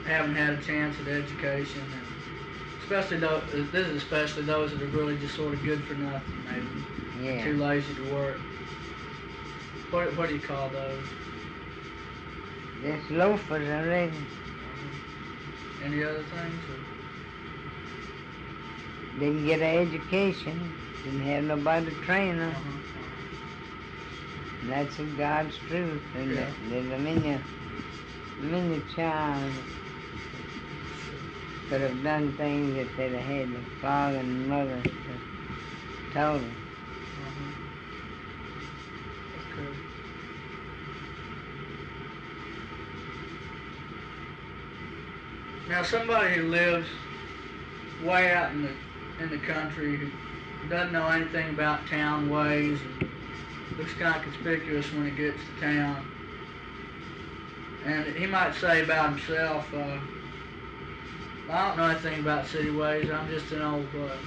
haven't had a chance at education, and especially those, this is especially those that are really just sort of good for nothing, maybe Yeah. too lazy to work. What do you call those? Just loafers already. Any other things? Didn't get an education. Didn't have nobody to train them. And that's God's truth. And Yeah. there's many child could have done things if they'd have had the father and mother to tell them. Okay. Now, somebody who lives way out in the country, who doesn't know anything about town ways, and looks kind of conspicuous when he gets to town, and he might say about himself, I don't know anything about city ways, I'm just an old what?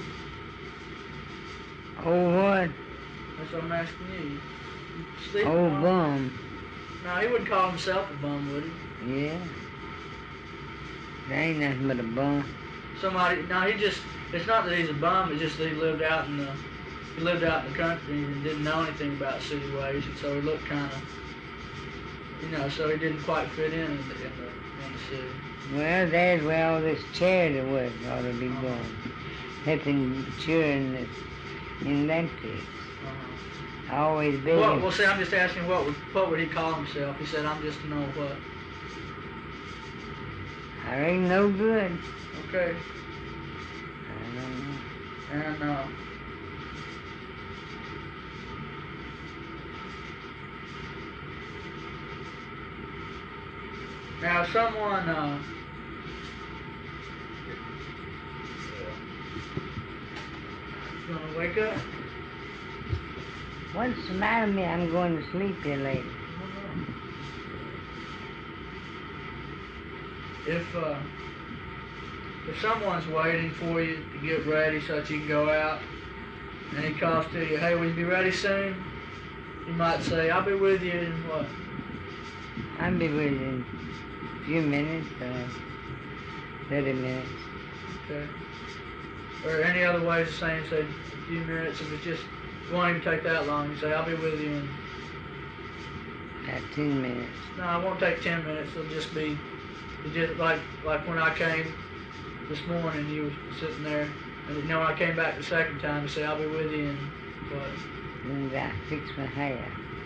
Old what? That's what I'm asking you. Sleep Old bum? bum. No, he wouldn't call himself a bum, would he? Yeah. There ain't nothing but a bum. Somebody, no, it's not that he's a bum, it's just that he lived out in the country and didn't know anything about city ways, and so he looked kind of, so he didn't quite fit in the city. Well, there's where all this charity work ought to be going. Helping children in that case. I always been. Well, see, I'm just asking what would he call himself? He said, I'm just an old what? I ain't no good. Okay. I don't know. And, now someone, you wanna wake up? What's the matter with me? I'm going to sleep here later. If someone's waiting for you to get ready so that you can go out, and he calls to you, hey, will you be ready soon? You might say, I'll be with you in what? I'll be with you in a few minutes, 30 minutes. Okay. Or any other ways of saying, say, a few minutes, if it's just, it won't even take that long. You say, I'll be with you in... About 10 minutes. No, it won't take 10 minutes. It'll just be, like when I came this morning, you were sitting there, and when I came back the second time, you say, I'll be with you in what? Then I fix my hair.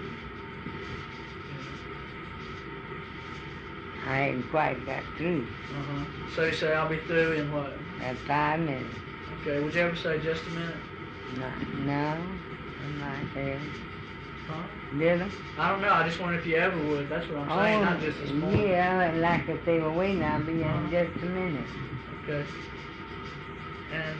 I ain't quite got through. So you say, I'll be through in what? About 5 minutes. Okay, would you ever say just a minute? No, I'm not there. Huh? Did I? I don't know, I just wonder if you ever would. That's what I'm saying, not just this morning. Yeah, like if they were waiting, I'll be in just a minute. Okay. And,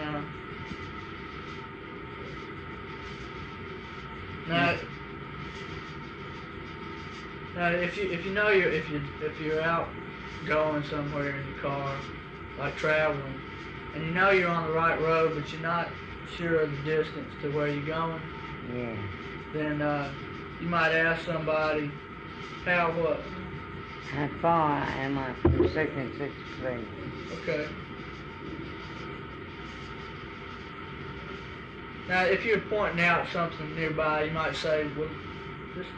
now if you're out going somewhere in your car, like traveling, and you know you're on the right road, but you're not sure of the distance to where you're going, Yeah. then you might ask somebody, how what? How far am I from such and such place? Okay. Now, if you're pointing out something nearby, you might say, well, just...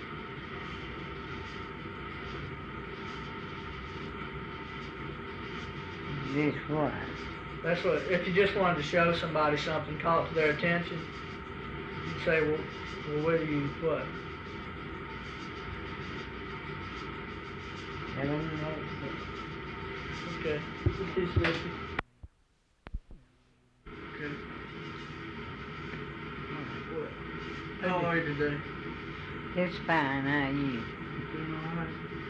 This what? That's what, if you just wanted to show somebody something, call it to their attention, you'd say, well, what do you, what? Okay. Okay. How are you today? It's fine, how are you? Doing all right.